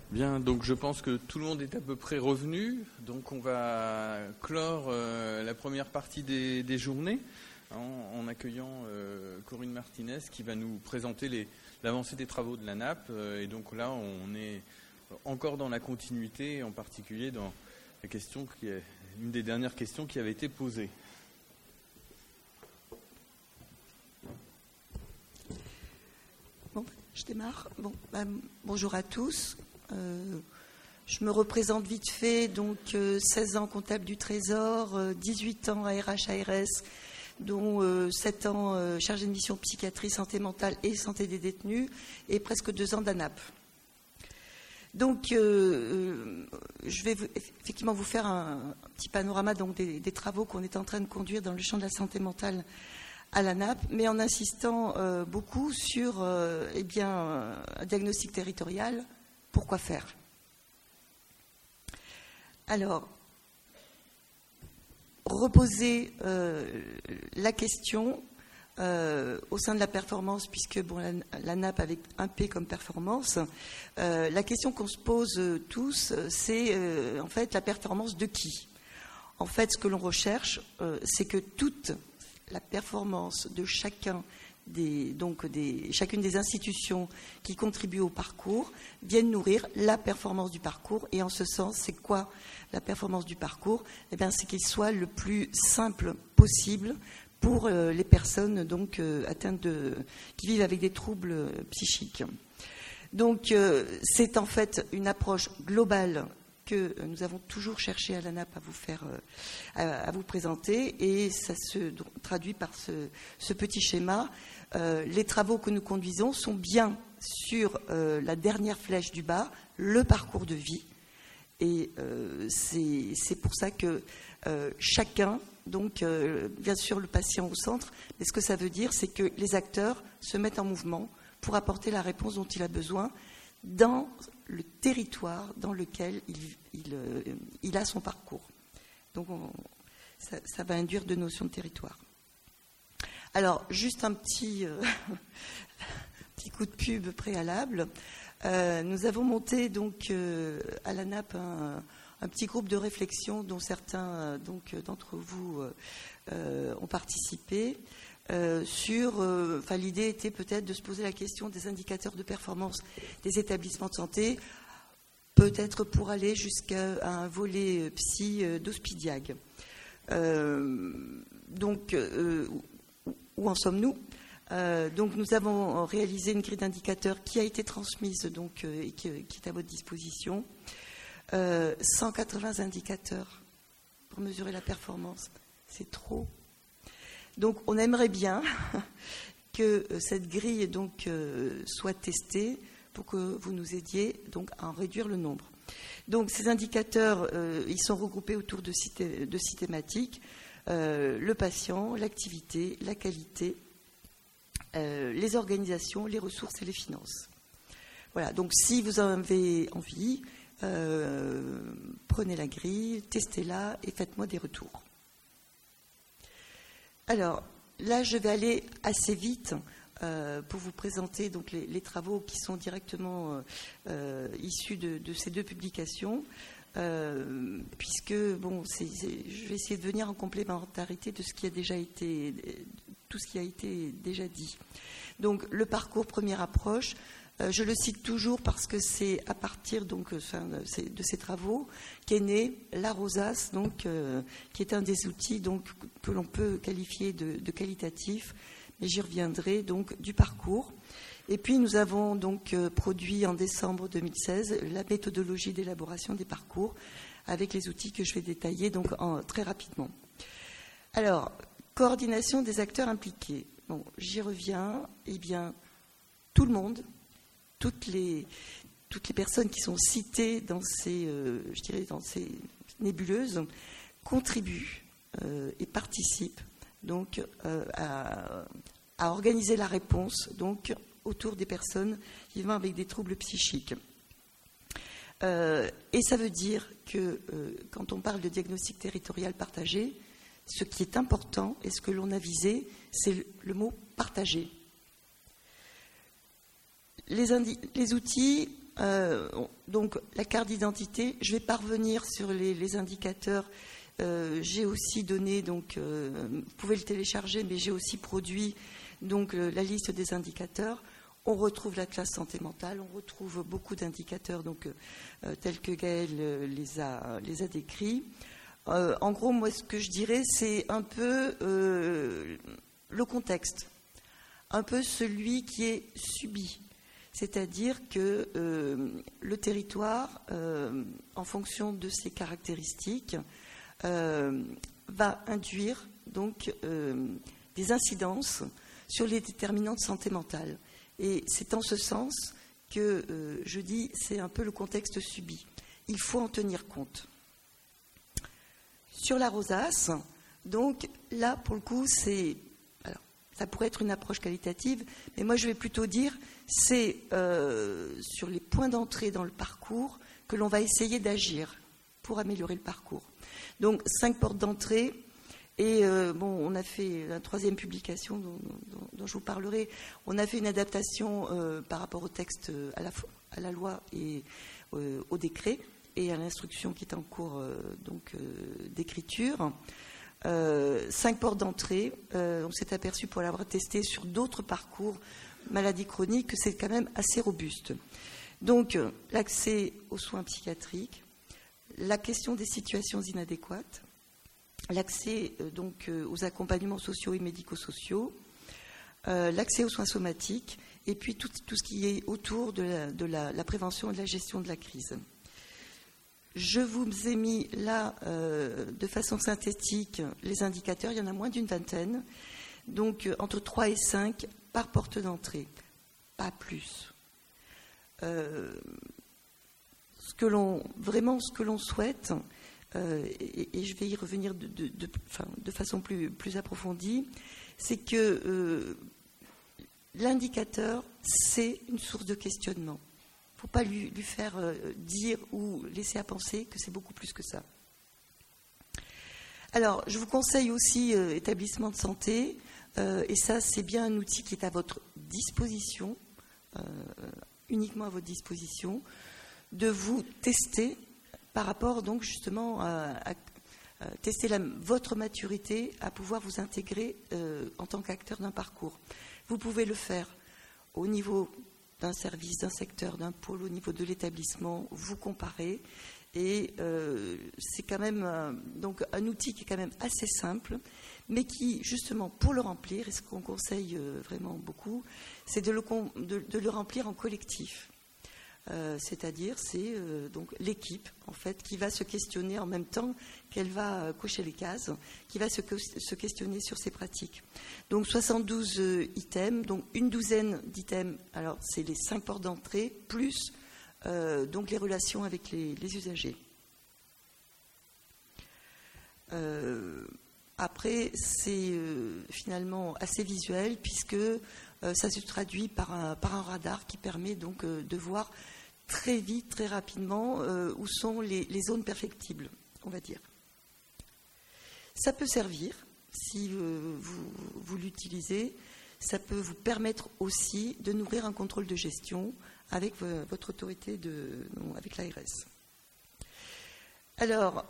Bien, donc je pense que tout le monde est à peu près revenu. Donc on va clore la première partie des journées en accueillant Corinne Martinez qui va nous présenter l'avancée des travaux de la NAP. Et donc là, on est encore dans la continuité, en particulier dans la question qui est une des dernières questions qui avait été posée. Bon, je démarre. Bonjour à tous. Je me représente vite fait, donc 16 ans comptable du Trésor, 18 ans à RH-ARS, dont 7 ans chargée de mission psychiatrie, santé mentale et santé des détenus, et presque 2 ans d'ANAP. Donc, je vais effectivement vous faire un petit panorama donc, des travaux qu'on est en train de conduire dans le champ de la santé mentale à la NAP, mais en insistant beaucoup sur un diagnostic territorial. Pourquoi faire? Alors, reposer la question au sein de la performance, puisque la NAP avec un P comme performance, la question qu'on se pose tous, c'est en fait la performance de qui? En fait, ce que l'on recherche, c'est que toute la performance de chacune des institutions qui contribuent au parcours viennent nourrir la performance du parcours. Et en ce sens, c'est quoi la performance du parcours? Eh bien, c'est qu'il soit le plus simple possible pour les personnes donc atteintes qui vivent avec des troubles psychiques. Donc, c'est en fait une approche globale que nous avons toujours cherché à la NAP à vous présenter, et ça se traduit par ce petit schéma. Les travaux que nous conduisons sont bien sur la dernière flèche du bas, le parcours de vie, et c'est pour ça que chacun, donc bien sûr le patient au centre, mais ce que ça veut dire, c'est que les acteurs se mettent en mouvement pour apporter la réponse dont il a besoin dans le territoire dans lequel il a son parcours. Donc ça va induire deux notions de territoire. Alors, juste un petit coup de pub préalable. Nous avons monté donc à la NAP un petit groupe de réflexion dont certains d'entre vous ont participé. L'idée était peut-être de se poser la question des indicateurs de performance des établissements de santé, peut-être pour aller jusqu'à un volet psy d'Hospidiag. Où en sommes-nous? Donc nous avons réalisé une grille d'indicateurs qui a été transmise et qui est à votre disposition. 180 indicateurs pour mesurer la performance, c'est trop. Donc on aimerait bien que cette grille soit testée pour que vous nous aidiez donc à en réduire le nombre. Donc ces indicateurs, ils sont regroupés autour de six thématiques: le patient, l'activité, la qualité, les organisations, les ressources et les finances. Voilà, donc si vous en avez envie, prenez la grille, testez-la et faites-moi des retours. Alors, là, je vais aller assez vite pour vous présenter donc, les travaux qui sont directement issus de ces deux publications, puisque, je vais essayer de venir en complémentarité de ce qui a déjà été, tout ce qui a été déjà dit. Donc, le parcours première approche, je le cite toujours parce que c'est à partir de ces travaux qu'est né la Rosace, qui est un des outils que l'on peut qualifier de qualitatif, mais j'y reviendrai du parcours. Et puis nous avons produit en décembre 2016 la méthodologie d'élaboration des parcours avec les outils que je vais détailler très rapidement. Alors, coordination des acteurs impliqués. Bon, j'y reviens. Eh bien, tout le monde. Toutes les personnes qui sont citées dans ces nébuleuses contribuent et participent à organiser la réponse autour des personnes vivant avec des troubles psychiques. Et ça veut dire que quand on parle de diagnostic territorial partagé, ce qui est important et ce que l'on a visé, c'est le mot partagé. Les outils, Donc la carte d'identité, je vais pas revenir sur les indicateurs. J'ai aussi donné, donc vous pouvez le télécharger, mais j'ai aussi produit donc la liste des indicateurs. On retrouve la classe santé mentale, on retrouve beaucoup d'indicateurs donc tels que Gaël les a décrits. En gros, moi, ce que je dirais, c'est un peu le contexte, un peu celui qui est subi. C'est-à-dire que le territoire, en fonction de ses caractéristiques, va induire donc des incidences sur les déterminants de santé mentale. Et c'est en ce sens que je dis c'est un peu le contexte subi. Il faut en tenir compte. Sur la rosace, donc là pour le coup ça pourrait être une approche qualitative, mais moi je vais plutôt dire c'est sur les points d'entrée dans le parcours que l'on va essayer d'agir pour améliorer le parcours. Donc 5 portes d'entrée. Et on a fait la 3e publication dont je vous parlerai. On a fait une adaptation par rapport au texte, à la loi et au décret et à l'instruction qui est en cours d'écriture. 5 portes d'entrée. On s'est aperçu pour l'avoir testé sur d'autres parcours maladies chroniques que c'est quand même assez robuste. Donc l'accès aux soins psychiatriques, la question des situations inadéquates. L'accès aux accompagnements sociaux et médico-sociaux, l'accès aux soins somatiques, et puis tout ce qui est autour de la prévention et de la gestion de la crise. Je vous ai mis là, de façon synthétique, les indicateurs. Il y en a moins d'une vingtaine, donc entre 3 et 5 par porte d'entrée, pas plus. Ce que l'on souhaite. Et je vais y revenir de façon plus approfondie, c'est que l'indicateur, c'est une source de questionnement. Il ne faut pas lui faire dire ou laisser à penser que c'est beaucoup plus que ça. Alors, je vous conseille aussi établissement de santé, et ça, c'est bien un outil qui est à votre disposition, uniquement à votre disposition, de vous tester par rapport donc justement à tester votre maturité à pouvoir vous intégrer en tant qu'acteur d'un parcours. Vous pouvez le faire au niveau d'un service, d'un secteur, d'un pôle, au niveau de l'établissement, vous comparez. Et c'est quand même donc un outil qui est quand même assez simple, mais qui, justement, pour le remplir, et ce qu'on conseille vraiment beaucoup, c'est de le remplir en collectif. C'est-à-dire, c'est donc l'équipe, en fait, qui va se questionner en même temps qu'elle va cocher les cases, qui va se questionner sur ses pratiques. Donc, 72 items, donc une douzaine d'items. Alors, c'est les 5 portes d'entrée, plus donc les relations avec les usagers. Après, c'est finalement assez visuel, puisque ça se traduit par un radar qui permet donc de voir très vite, très rapidement, où sont les zones perfectibles, on va dire. Ça peut servir, si vous l'utilisez, ça peut vous permettre aussi de nourrir un contrôle de gestion avec votre autorité, avec l'ARS. Alors,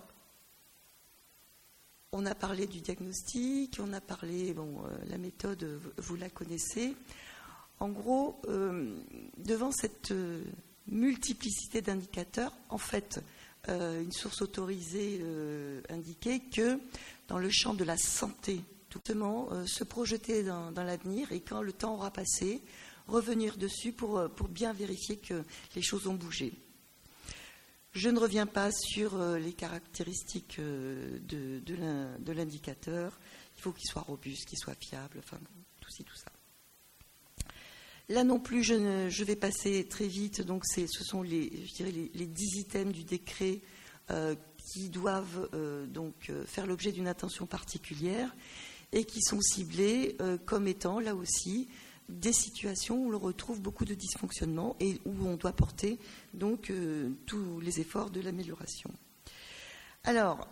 on a parlé du diagnostic, on a parlé, la méthode, vous la connaissez. En gros, devant cette multiplicité d'indicateurs, en fait, une source autorisée indiquait que dans le champ de la santé, tout simplement se projeter dans l'avenir et quand le temps aura passé, revenir dessus pour bien vérifier que les choses ont bougé. Je ne reviens pas sur les caractéristiques de l'indicateur. Il faut qu'il soit robuste, qu'il soit fiable, enfin, tout ça. Là non plus, je vais passer très vite. Donc, ce sont les 10 items du décret qui doivent faire l'objet d'une attention particulière et qui sont ciblés comme étant, là aussi, des situations où l'on retrouve beaucoup de dysfonctionnements et où on doit porter donc tous les efforts de l'amélioration. Alors,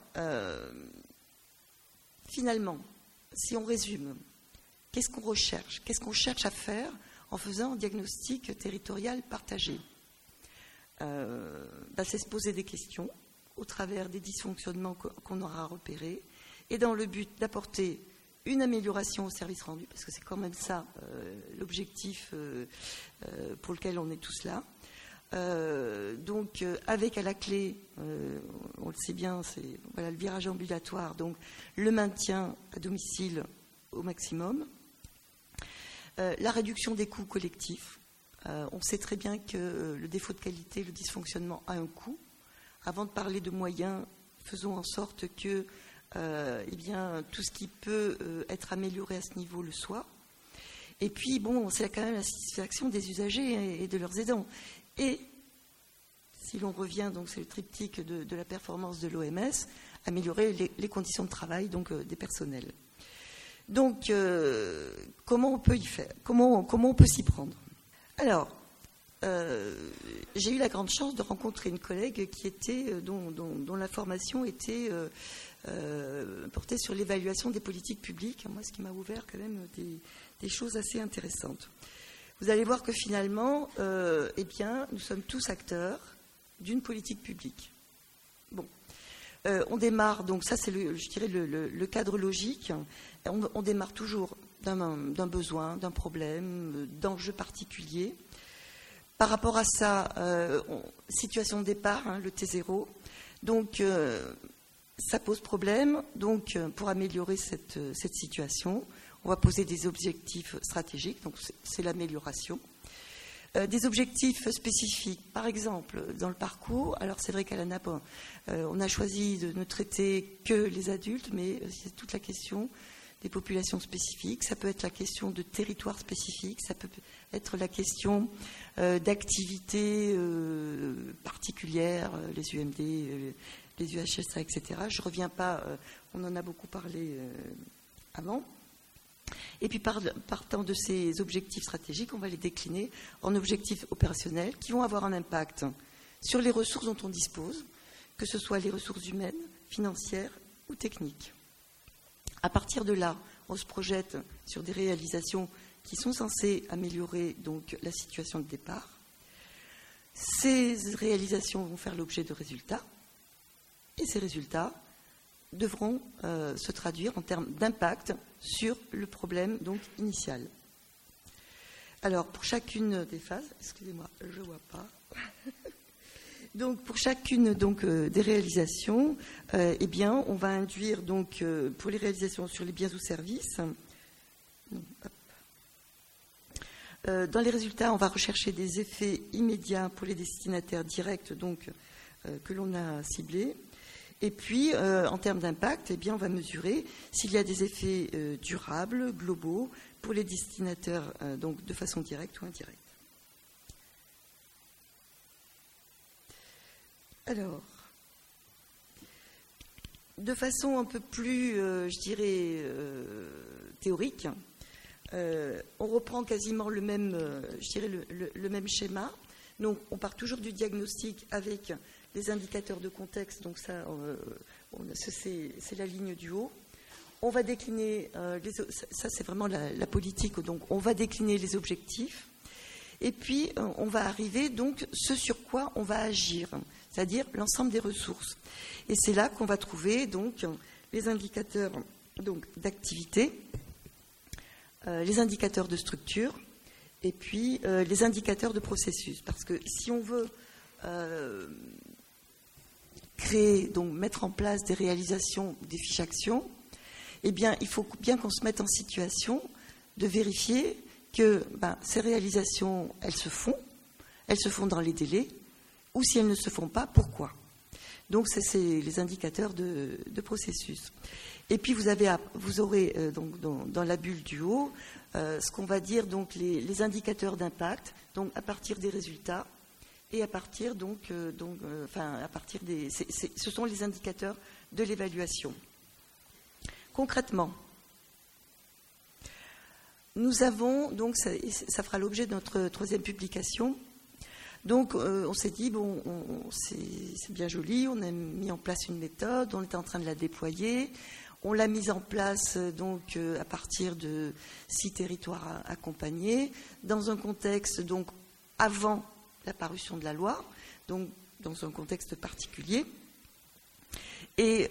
finalement, si on résume, qu'est-ce qu'on recherche ? Qu'est-ce qu'on cherche à faire en faisant un diagnostic territorial partagé ? c'est se poser des questions au travers des dysfonctionnements qu'on aura repérés, et dans le but d'apporter une amélioration au service rendu, parce que c'est quand même ça l'objectif pour lequel on est tous là. Avec à la clé, on le sait bien, c'est le virage ambulatoire, donc le maintien à domicile au maximum, la réduction des coûts collectifs. On sait très bien que le défaut de qualité, le dysfonctionnement a un coût. Avant de parler de moyens, faisons en sorte que tout ce qui peut être amélioré à ce niveau le soit. Et puis, c'est quand même la satisfaction des usagers et de leurs aidants. Et, si l'on revient, donc c'est le triptyque de la performance de l'OMS, améliorer les conditions de travail des personnels. Donc, comment on peut y faire ? Comment on peut s'y prendre ? Alors, j'ai eu la grande chance de rencontrer une collègue dont la formation était portée sur l'évaluation des politiques publiques. Moi, ce qui m'a ouvert quand même des choses assez intéressantes. Vous allez voir que finalement, nous sommes tous acteurs d'une politique publique. On démarre, donc ça c'est le cadre logique. On démarre toujours d'un besoin, d'un problème, d'enjeux particuliers. Par rapport à ça, situation de départ, le T0. Donc, ça pose problème. Donc, pour améliorer cette situation, on va poser des objectifs stratégiques. Donc, c'est l'amélioration. Des objectifs spécifiques. Par exemple, dans le parcours, alors c'est vrai qu'à l'ANAP, on a choisi de ne traiter que les adultes, mais c'est toute la question des populations spécifiques. Ça peut être la question de territoires spécifiques. Ça peut être la question d'activités particulières, les UMD, les UHSA, etc. Je ne reviens pas, on en a beaucoup parlé avant. Et puis partant de ces objectifs stratégiques, on va les décliner en objectifs opérationnels qui vont avoir un impact sur les ressources dont on dispose, que ce soit les ressources humaines, financières ou techniques. À partir de là, on se projette sur des réalisations qui sont censées améliorer donc la situation de départ. Ces réalisations vont faire l'objet de résultats, et ces résultats devront se traduire en termes d'impact sur le problème donc initial. Alors, pour chacune des phases, excusez-moi, je ne vois pas. Donc, pour chacune des réalisations, on va induire donc pour les réalisations sur les biens ou services. Dans les résultats, on va rechercher des effets immédiats pour les destinataires directs que l'on a ciblés. Et puis, en termes d'impact, on va mesurer s'il y a des effets durables, globaux, pour les destinataires de façon directe ou indirecte. Alors, de façon un peu plus, théorique, on reprend quasiment le même schéma. Donc, on part toujours du diagnostic avec les indicateurs de contexte. Donc, ça, c'est la ligne du haut. On va décliner, ça c'est vraiment la politique. Donc, on va décliner les objectifs. Et puis, on va arriver, donc, ce sur quoi on va agir, c'est-à-dire l'ensemble des ressources. Et c'est là qu'on va trouver, donc, les indicateurs d'activité, les indicateurs de structure, et puis les indicateurs de processus. Parce que si on veut créer, donc mettre en place des réalisations, des fiches actions, il faut bien qu'on se mette en situation de vérifier que ces réalisations, elles se font dans les délais, ou si elles ne se font pas, pourquoi. Donc, c'est les indicateurs de processus. Et puis, vous aurez dans la bulle du haut ce qu'on va dire donc les indicateurs d'impact, donc à partir des résultats et à partir ce sont les indicateurs de l'évaluation. Concrètement, nous avons donc ça fera l'objet de notre troisième publication. Donc, on s'est dit, c'est bien joli, on a mis en place une méthode, on est en train de la déployer, on l'a mise en place à partir de 6 territoires accompagnés, dans un contexte avant la parution de la loi. donc dans un contexte particulier. Et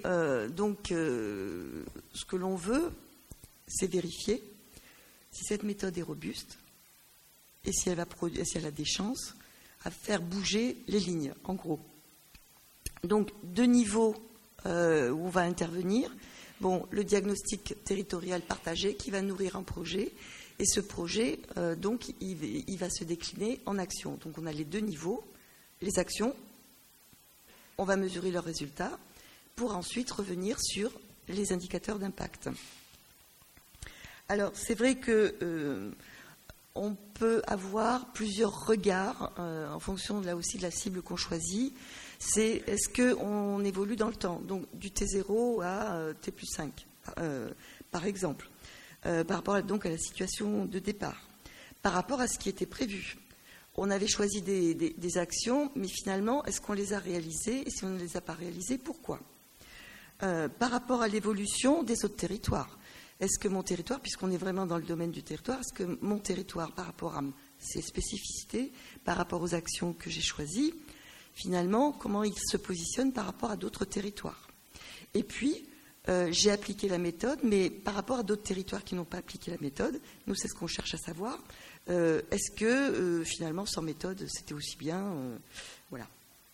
ce que l'on veut, c'est vérifier si cette méthode est robuste et si elle a des chances à faire bouger les lignes, en gros. Donc, 2 niveaux où on va intervenir. Bon, le diagnostic territorial partagé qui va nourrir un projet. Et ce projet, donc, il va se décliner en actions. Donc, on a les 2 niveaux. Les actions, on va mesurer leurs résultats pour ensuite revenir sur les indicateurs d'impact. Alors, c'est vrai que on peut avoir plusieurs regards en fonction là aussi de la cible qu'on choisit. C'est est-ce qu'on évolue dans le temps, donc du T0 à T+5, par exemple, par rapport donc à la situation de départ, par rapport à ce qui était prévu. On avait choisi des actions, mais finalement, est-ce qu'on les a réalisées? Et si on ne les a pas réalisées, pourquoi? Par rapport à l'évolution des autres territoires. Est-ce que mon territoire, puisqu'on est vraiment dans le domaine du territoire, est-ce que mon territoire, par rapport à ses spécificités, par rapport aux actions que j'ai choisies, finalement, comment il se positionne par rapport à d'autres territoires? Et puis, j'ai appliqué la méthode, mais par rapport à d'autres territoires qui n'ont pas appliqué la méthode, nous, c'est ce qu'on cherche à savoir. Est-ce que, finalement, sans méthode, c'était aussi bien voilà.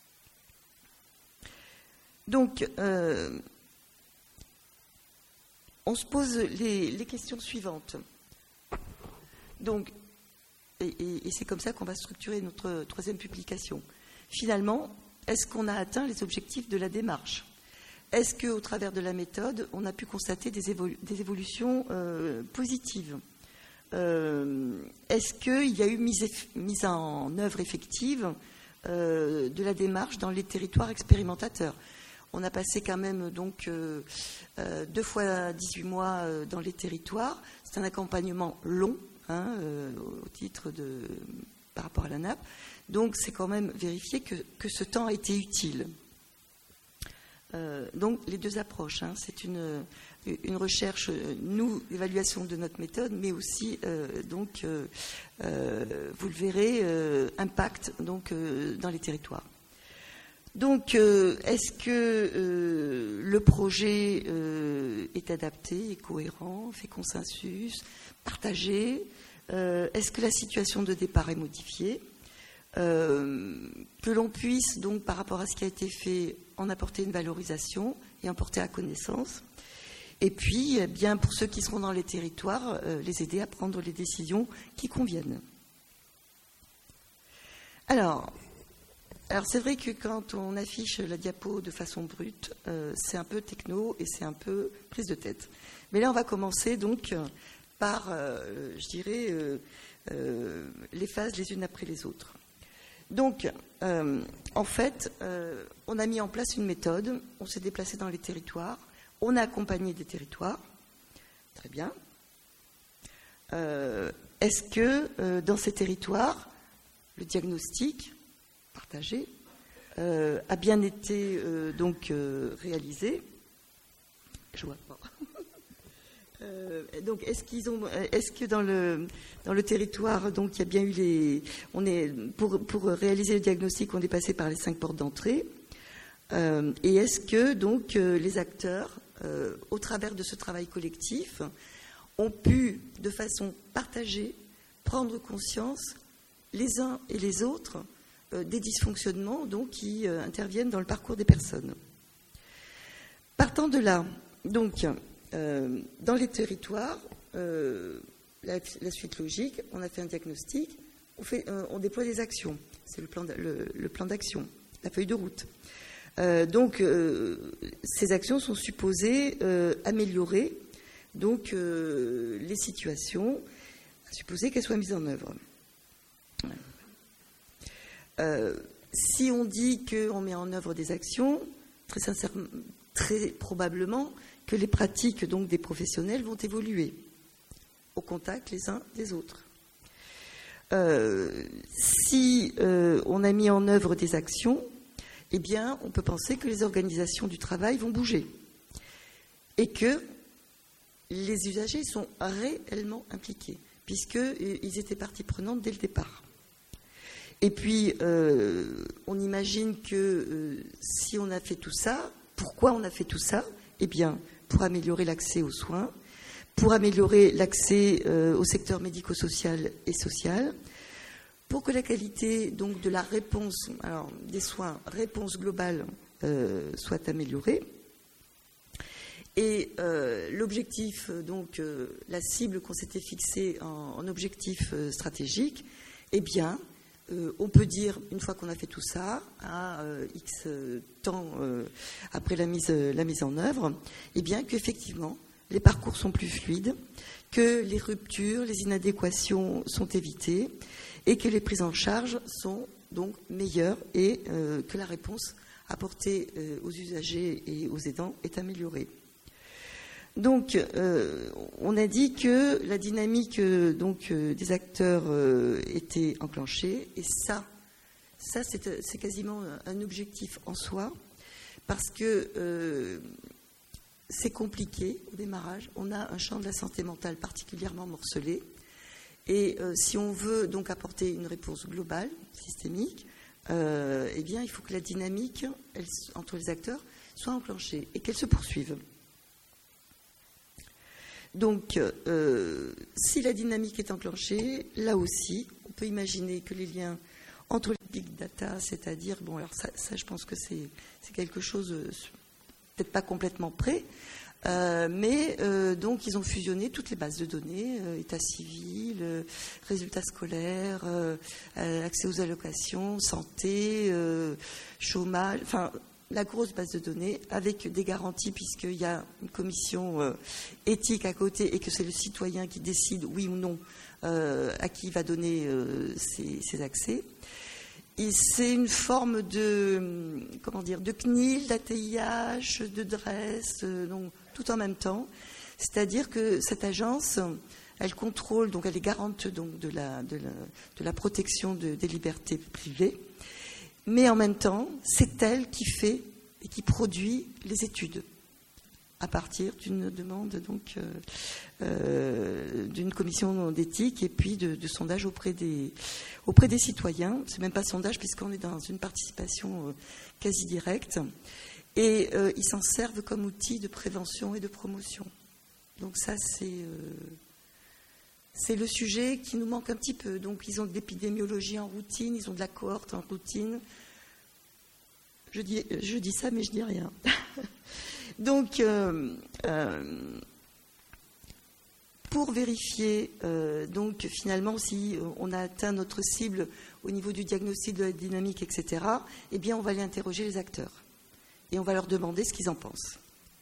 Donc, on se pose les questions suivantes. Donc, et c'est comme ça qu'on va structurer notre 3e publication. Finalement, est-ce qu'on a atteint les objectifs de la démarche? Est-ce qu'au travers de la méthode, on a pu constater des évolutions positives? Est-ce qu'il y a eu mise en œuvre effective de la démarche dans les territoires expérimentateurs? On a passé quand même donc 2 fois 18 mois dans les territoires. C'est un accompagnement long, au titre par rapport à la NAP. Donc c'est quand même vérifier que ce temps a été utile. Donc les 2 approches, c'est une recherche, évaluation de notre méthode, mais aussi donc vous le verrez, impact donc dans les territoires. Donc, est-ce que le projet est adapté, est cohérent, fait consensus, partagé? Est-ce que la situation de départ est modifiée? Que l'on puisse, donc, par rapport à ce qui a été fait, en apporter une valorisation et en porter à connaissance. Et puis, eh bien, pour ceux qui seront dans les territoires, les aider à prendre les décisions qui conviennent. Alors, c'est vrai que quand on affiche la diapo de façon brute, c'est un peu techno et c'est un peu prise de tête. Mais là, on va commencer donc par, je dirais, les phases les unes après les autres. Donc, en fait, on a mis en place une méthode, on s'est déplacé dans les territoires, on a accompagné des territoires. Très bien. Est-ce que dans ces territoires, le diagnostic partagé a bien été donc réalisé? Je vois pas. Donc, est-ce que dans le territoire, donc il y a bien eu pour réaliser le diagnostic, on est passé par les 5 portes d'entrée, et est-ce que donc les acteurs, au travers de ce travail collectif, ont pu de façon partagée prendre conscience les uns et les autres des dysfonctionnements donc qui interviennent dans le parcours des personnes. Partant de là, donc dans les territoires, la suite logique, on a fait un diagnostic, on déploie des actions. C'est le plan d'action, la feuille de route. Donc, ces actions sont supposées améliorer donc les situations, supposer qu'elles soient mises en œuvre. Si on dit qu'on met en œuvre des actions, très sincèrement, très probablement que les pratiques donc des professionnels vont évoluer au contact les uns des autres. Si on a mis en œuvre des actions, eh bien, on peut penser que les organisations du travail vont bouger et que les usagers sont réellement impliqués, puisqu'ils étaient partie prenante dès le départ. Et puis, on imagine que si on a fait tout ça, pourquoi on a fait tout ça? Eh bien, pour améliorer l'accès aux soins, pour améliorer l'accès au secteur médico-social et social, pour que la qualité donc de la réponse, alors des soins, réponse globale, soit améliorée. Et l'objectif, donc la cible qu'on s'était fixée en objectif stratégique, eh bien, on peut dire, une fois qu'on a fait tout ça, à X temps après la mise en œuvre, eh bien qu'effectivement, les parcours sont plus fluides, que les ruptures, les inadéquations sont évitées et que les prises en charge sont donc meilleures et que la réponse apportée aux usagers et aux aidants est améliorée. Donc, on a dit que la dynamique des acteurs était enclenchée, et ça c'est quasiment un objectif en soi, parce que c'est compliqué au démarrage. On a un champ de la santé mentale particulièrement morcelé, et si on veut donc apporter une réponse globale, systémique, eh bien, il faut que la dynamique entre les acteurs soit enclenchée et qu'elle se poursuive. Donc, si la dynamique est enclenchée, là aussi, on peut imaginer que les liens entre les big data, c'est-à-dire, bon, alors ça je pense que c'est quelque chose, peut-être pas complètement prêt, mais donc ils ont fusionné toutes les bases de données, état civil, résultats scolaires, accès aux allocations, santé, chômage, enfin, la grosse base de données, avec des garanties, puisqu'il y a une commission éthique à côté et que c'est le citoyen qui décide, oui ou non, à qui il va donner ces accès. Et c'est une forme de CNIL, d'ATIH, de DRES, donc tout en même temps. C'est-à-dire que cette agence, elle contrôle, donc elle est garante donc, de la protection des libertés privées. Mais en même temps, c'est elle qui fait et qui produit les études à partir d'une demande donc d'une commission d'éthique et puis de sondage auprès des citoyens. C'est même pas sondage puisqu'on est dans une participation quasi directe. Et ils s'en servent comme outil de prévention et de promotion. Donc ça, c'est le sujet qui nous manque un petit peu. Donc, ils ont de l'épidémiologie en routine, ils ont de la cohorte en routine. Je dis ça, mais je dis rien. Donc, pour vérifier, donc finalement, si on a atteint notre cible au niveau du diagnostic de la dynamique, etc., eh bien, on va aller interroger les acteurs et on va leur demander ce qu'ils en pensent.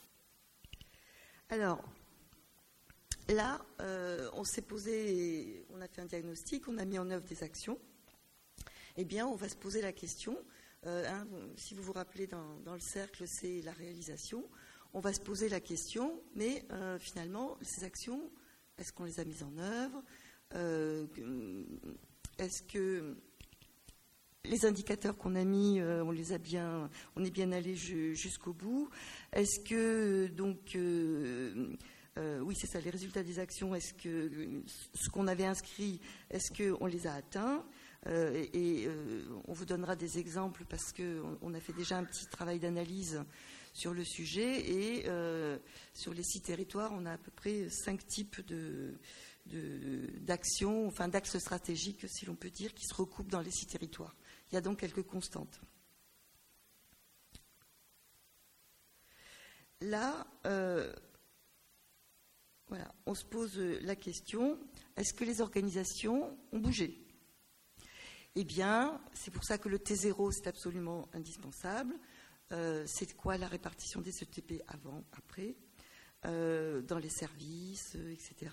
Alors, là, on s'est posé, on a fait un diagnostic, on a mis en œuvre des actions. Eh bien, on va se poser la question, si vous vous rappelez dans le cercle, c'est la réalisation. On va se poser la question, mais finalement, ces actions, est-ce qu'on les a mises en œuvre? Est-ce que les indicateurs qu'on a mis, on est bien allé jusqu'au bout? Est-ce que, donc... oui, c'est ça, les résultats des actions, est-ce que ce qu'on avait inscrit, est-ce qu'on les a atteints? On vous donnera des exemples parce qu'on a fait déjà un petit travail d'analyse sur le sujet et sur les 6 territoires, on a à peu près 5 types d'actions, enfin d'axes stratégiques, si l'on peut dire, qui se recoupent dans les 6 territoires. Il y a donc quelques constantes. Là, voilà, on se pose la question, est-ce que les organisations ont bougé? Eh bien, c'est pour ça que le T0, c'est absolument indispensable. C'est quoi la répartition des ETP avant, après, dans les services, etc.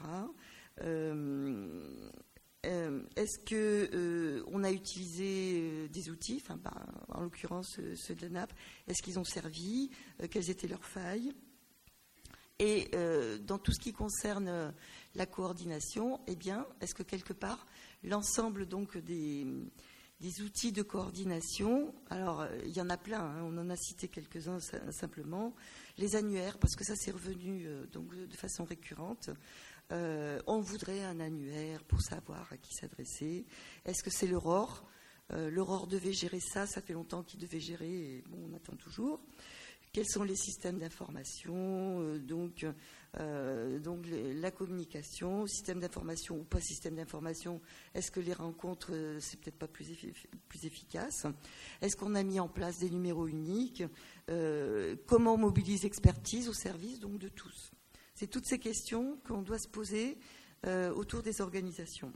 Est-ce qu'on a utilisé des outils, en l'occurrence ceux de l'ANAP, est-ce qu'ils ont servi? Quelles étaient leurs failles? Et dans tout ce qui concerne la coordination, eh bien, est-ce que quelque part, l'ensemble donc des outils de coordination, alors il y en a plein, on en a cité quelques-uns simplement, les annuaires, parce que ça c'est revenu donc de façon récurrente. On voudrait un annuaire pour savoir à qui s'adresser. Est-ce que c'est le ROR? L'Aurore devait gérer ça, ça fait longtemps qu'il devait gérer, et bon, on attend toujours. Quels sont les systèmes d'information, donc la communication, système d'information ou pas système d'information, est-ce que les rencontres, c'est peut-être pas plus efficace? Est-ce qu'on a mis en place des numéros uniques? Comment on mobilise l'expertise au service donc de tous? C'est toutes ces questions qu'on doit se poser autour des organisations.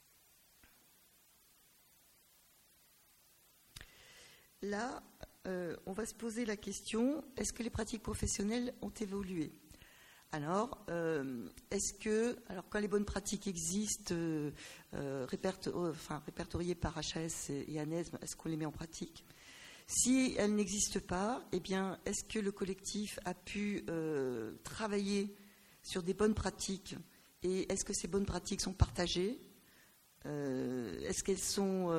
Là, on va se poser la question, est-ce que les pratiques professionnelles ont évolué? Alors, quand les bonnes pratiques existent, répertoriées par HAS et ANESM, est-ce qu'on les met en pratique? Si elles n'existent pas, eh bien, est-ce que le collectif a pu travailler sur des bonnes pratiques? Et est-ce que ces bonnes pratiques sont partagées? Est-ce qu'elles sont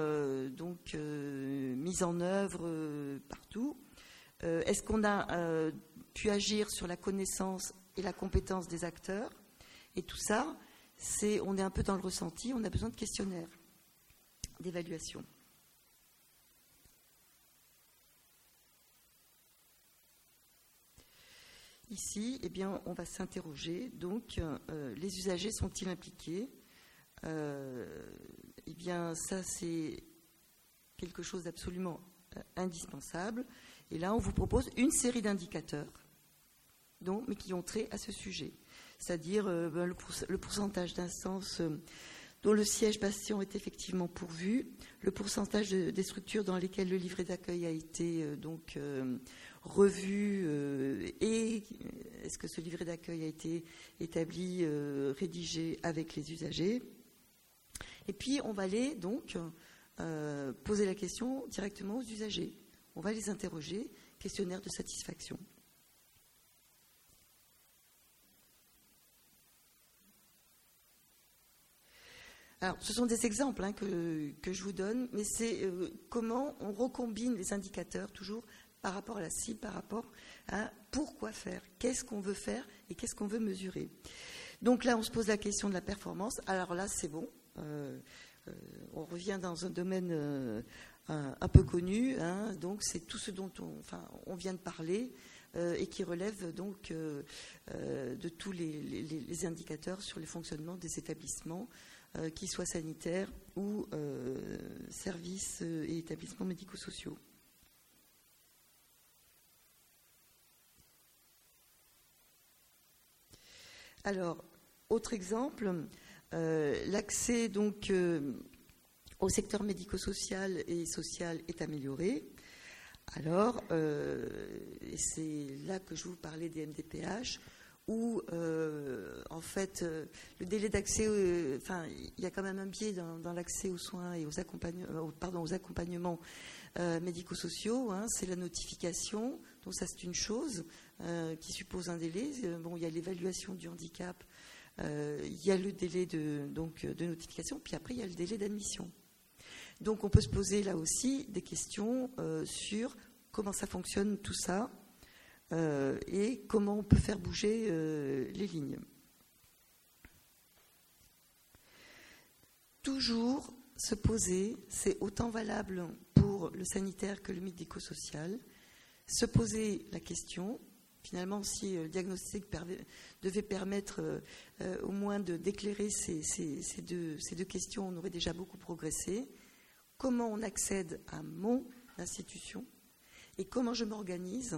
mises en œuvre partout? Est-ce qu'on a pu agir sur la connaissance et la compétence des acteurs? Et tout ça, on est un peu dans le ressenti, on a besoin de questionnaires, d'évaluation. Ici, eh bien, on va s'interroger. Donc, les usagers sont-ils impliqués? Eh bien, ça, c'est quelque chose d'absolument indispensable. Et là, on vous propose une série d'indicateurs, mais qui ont trait à ce sujet. C'est-à-dire le pourcentage d'instances dont le siège patient est effectivement pourvu, le pourcentage des structures dans lesquelles le livret d'accueil a été revu, et est-ce que ce livret d'accueil a été établi, rédigé avec les usagers. Et puis, on va aller donc poser la question directement aux usagers. On va les interroger, questionnaire de satisfaction. Alors, ce sont des exemples que je vous donne, mais c'est comment on recombine les indicateurs toujours par rapport à la cible, par rapport à pourquoi faire, qu'est-ce qu'on veut faire et qu'est-ce qu'on veut mesurer. Donc là, on se pose la question de la performance. Alors là, c'est bon. On revient dans un domaine un peu connu, donc c'est tout ce dont on vient de parler et qui relève donc de tous les indicateurs sur le fonctionnement des établissements, qu'ils soient sanitaires ou services et établissements médico-sociaux. Alors, autre exemple, l'accès donc au secteur médico-social et social est amélioré. Alors, et c'est là que je vous parlais des MDPH, où en fait le délai d'accès, il y a quand même un biais dans l'accès aux soins et aux accompagnements médico-sociaux. C'est la notification, donc ça c'est une chose qui suppose un délai. Bon, il y a l'évaluation du handicap. Il y a le délai de notification, puis après il y a le délai d'admission. Donc on peut se poser là aussi des questions sur comment ça fonctionne tout ça et comment on peut faire bouger les lignes. Toujours se poser, c'est autant valable pour le sanitaire que le médico-social, se poser la question. Finalement, si le diagnostic devait permettre au moins d'éclairer ces deux questions, on aurait déjà beaucoup progressé. Comment on accède à mon institution et comment je m'organise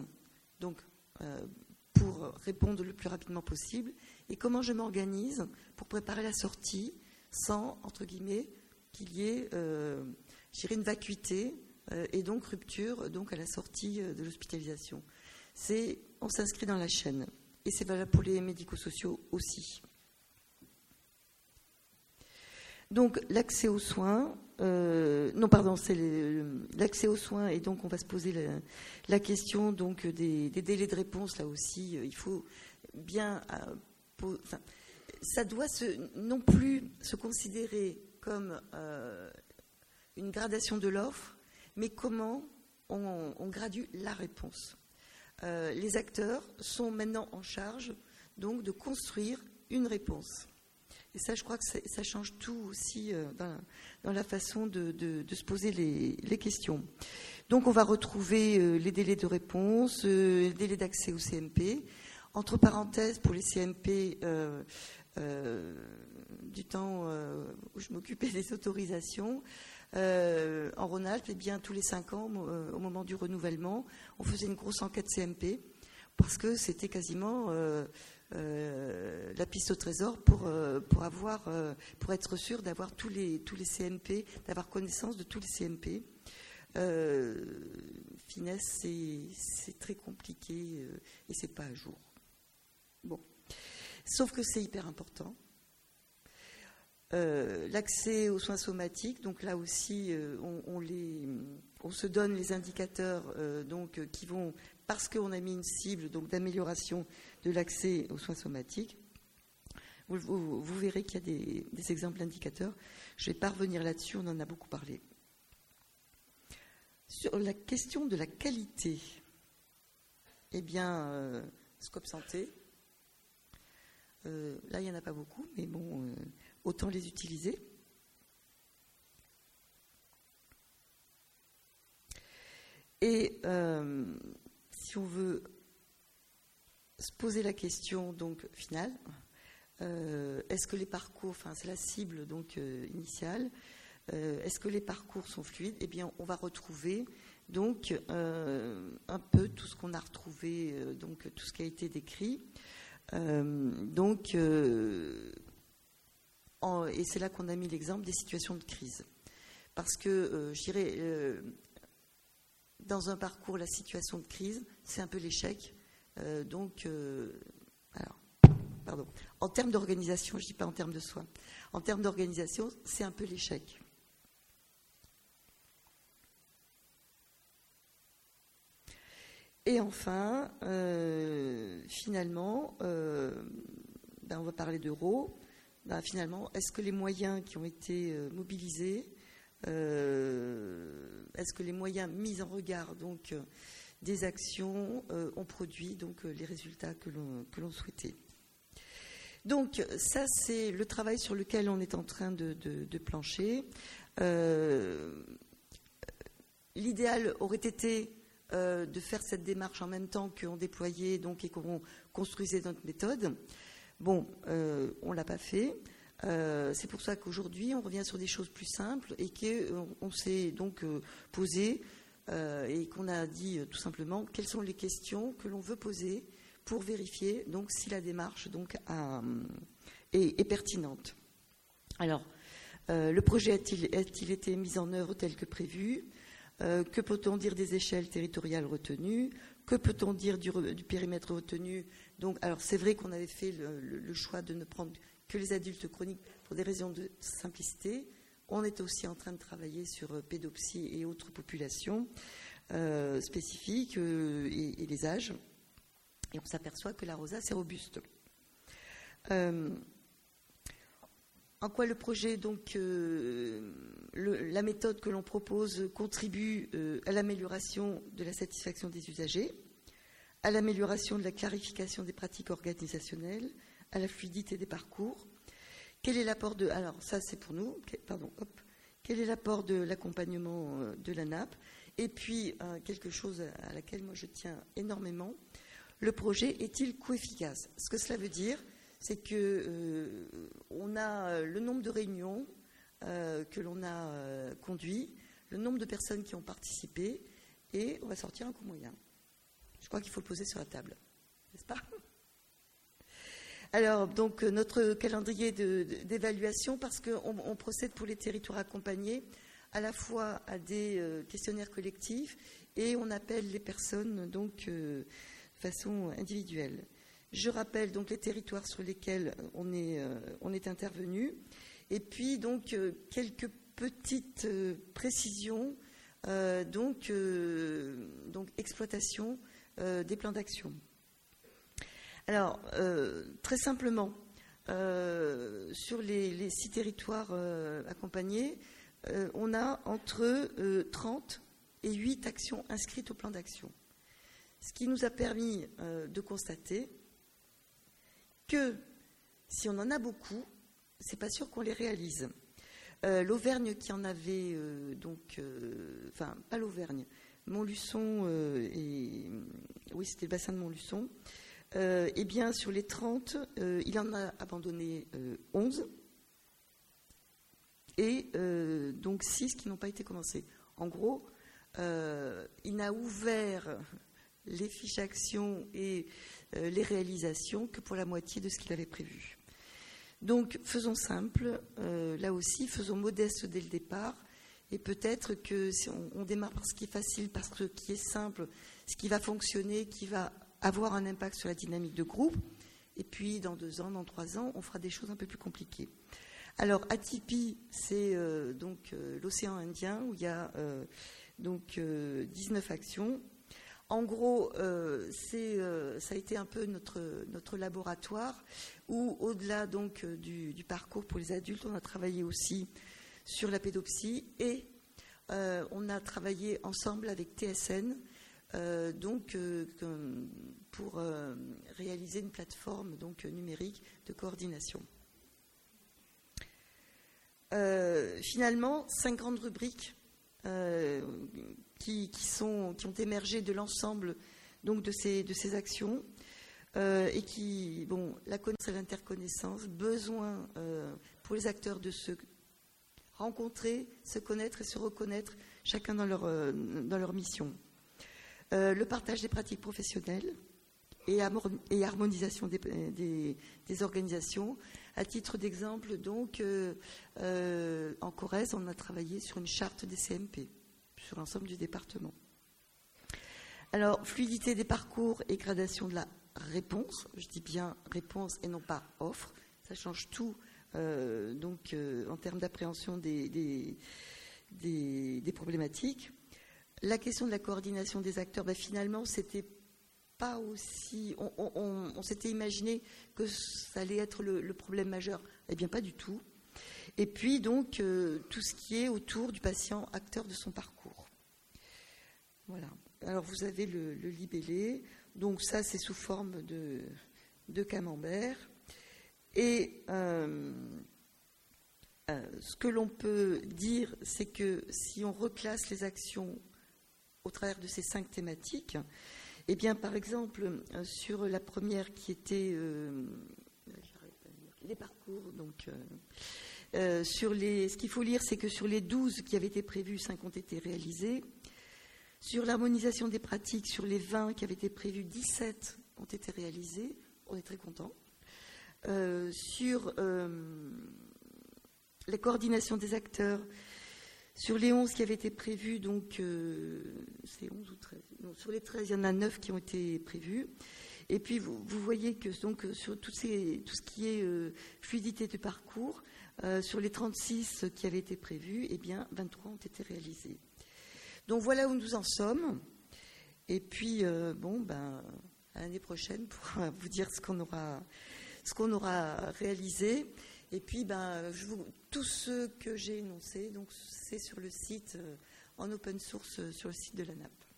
pour répondre le plus rapidement possible et comment je m'organise pour préparer la sortie sans, entre guillemets, qu'il y ait une vacuité et donc rupture à la sortie de l'hospitalisation. On s'inscrit dans la chaîne. Et c'est valable pour les médico-sociaux aussi. Donc, l'accès aux soins, c'est l'accès aux soins, et donc on va se poser la question donc, des délais de réponse, là aussi, il faut bien... ça doit non plus se considérer comme une gradation de l'offre, mais comment on gradue la réponse. Les acteurs sont maintenant en charge donc de construire une réponse. Et ça, je crois que ça change tout aussi dans la façon de se poser les questions. Donc, on va retrouver les délais de réponse, les délais d'accès au CMP. Entre parenthèses, pour les CMP, du temps où je m'occupais des autorisations, en Rhône-Alpes, eh bien, tous les 5 ans, au moment du renouvellement, on faisait une grosse enquête CMP parce que c'était quasiment la piste au trésor pour être sûr d'avoir tous les CMP, d'avoir connaissance de tous les CMP. Finesse, c'est très compliqué et c'est pas à jour. Bon, sauf que c'est hyper important. L'accès aux soins somatiques, donc là aussi, on se donne les indicateurs qui vont, parce qu'on a mis une cible donc d'amélioration de l'accès aux soins somatiques. Vous verrez qu'il y a des exemples d'indicateurs. Je ne vais pas revenir là-dessus, on en a beaucoup parlé. Sur la question de la qualité, eh bien, Scope Santé, là, il n'y en a pas beaucoup, mais bon, autant les utiliser. Et si on veut se poser la question donc finale, est-ce que les parcours, enfin c'est la cible donc initiale, est-ce que les parcours sont fluides? Eh bien, on va retrouver donc un peu tout ce qu'on a retrouvé, donc tout ce qui a été décrit. Et c'est là qu'on a mis l'exemple des situations de crise. Parce que, je dirais, dans un parcours, la situation de crise, c'est un peu l'échec. En termes d'organisation, je ne dis pas en termes de soins, en termes d'organisation, c'est un peu l'échec. Et enfin, finalement, on va parler d'euros. Finalement, est-ce que les moyens qui ont été mobilisés, est-ce que les moyens mis en regard donc des actions ont produit donc les résultats que l'on souhaitait? Donc ça, c'est le travail sur lequel on est en train de plancher. L'idéal aurait été de faire cette démarche en même temps qu'on déployait donc, et qu'on construisait notre méthode. Bon, on ne l'a pas fait. C'est pour ça qu'aujourd'hui, on revient sur des choses plus simples et qu'on s'est donc posé et qu'on a dit tout simplement quelles sont les questions que l'on veut poser pour vérifier donc, si la démarche donc, est pertinente. Alors, le projet a-t-il été mis en œuvre tel que prévu? Que peut-on dire des échelles territoriales retenues? Que peut-on dire du périmètre retenu? Donc, alors, c'est vrai qu'on avait fait le choix de ne prendre que les adultes chroniques pour des raisons de simplicité. On est aussi en train de travailler sur pédopsie et autres populations spécifiques et les âges. Et on s'aperçoit que la rosace est robuste. En quoi le projet, donc, la méthode que l'on propose contribue à l'amélioration de la satisfaction des usagers, à l'amélioration de la clarification des pratiques organisationnelles, à la fluidité des parcours. Quel est l'apport de... Alors, ça, c'est pour nous. Quel est l'apport de l'accompagnement de la NAP? Et puis, quelque chose à laquelle moi je tiens énormément, le projet est-il coût-efficace? Ce que cela veut dire, c'est que on a le nombre de réunions que l'on a conduit, le nombre de personnes qui ont participé, et on va sortir un coût moyen. Je crois qu'il faut le poser sur la table, n'est-ce pas? Alors, donc, notre calendrier d'évaluation, parce qu'on procède pour les territoires accompagnés à la fois à des questionnaires collectifs et on appelle les personnes donc de façon individuelle. Je rappelle donc les territoires sur lesquels on est intervenu, et puis donc quelques petites précisions, donc exploitation des plans d'action. Alors très simplement, sur les 6 territoires accompagnés, on a entre 30 et 8 actions inscrites au plan d'action, ce qui nous a permis de constater que si on en a beaucoup, c'est pas sûr qu'on les réalise. L'Auvergne qui en avait, enfin, pas l'Auvergne, Montluçon, oui, c'était le bassin de Montluçon, eh bien, sur les 30, il en a abandonné 11, et donc 6 qui n'ont pas été commencés. En gros, il n'a ouvert les fiches actions et les réalisations que pour la moitié de ce qu'il avait prévu. Donc, faisons simple, là aussi, faisons modeste dès le départ, et peut-être que si on démarre par ce qui est facile, par ce qui est simple, ce qui va fonctionner, qui va avoir un impact sur la dynamique de groupe, et puis dans 2 ans, dans 3 ans, on fera des choses un peu plus compliquées. Alors, Atipi, c'est l'océan Indien, où il y a 19 actions. En gros, ça a été un peu notre laboratoire où, au-delà donc du parcours pour les adultes, on a travaillé aussi sur la pédopsie et on a travaillé ensemble avec TSN pour réaliser une plateforme numérique de coordination. Finalement, 5 grandes rubriques qui ont émergé de l'ensemble donc de ces actions et qui, la connaissance et l'interconnaissance, besoin pour les acteurs de se rencontrer, se connaître et se reconnaître chacun dans leur mission. Le partage des pratiques professionnelles et harmonisation des organisations. À titre d'exemple, donc, en Corrèze, on a travaillé sur une charte des CMP, sur l'ensemble du département. Alors, fluidité des parcours et gradation de la réponse. Je dis bien réponse et non pas offre. Ça change tout, en termes d'appréhension des problématiques. La question de la coordination des acteurs, finalement, c'était pas aussi. On s'était imaginé que ça allait être le problème majeur. Eh bien, pas du tout. Et puis, donc, tout ce qui est autour du patient acteur de son parcours. Voilà. Alors, vous avez le libellé. Donc, ça, c'est sous forme de camembert. Et ce que l'on peut dire, c'est que si on reclasse les actions au travers de ces 5 thématiques, eh bien, par exemple, sur la première qui était les parcours, donc ce qu'il faut lire, c'est que sur les 12 qui avaient été prévus, 5 ont été réalisés. Sur l'harmonisation des pratiques, sur les 20 qui avaient été prévus, 17 ont été réalisés. On est très contents. Sur la coordination des acteurs, sur les 11 qui avaient été prévus, donc c'est 11 ou 13 non, sur les 13, il y en a 9 qui ont été prévus. Et puis vous voyez que donc, sur tout ce qui est fluidité du parcours, sur les 36 qui avaient été prévus, eh bien 23 ont été réalisés. Donc voilà où nous en sommes. Et puis à l'année prochaine pour vous dire ce qu'on aura réalisé. Et puis tout ce que j'ai énoncé, donc c'est sur le site en open source sur le site de l'ANAP.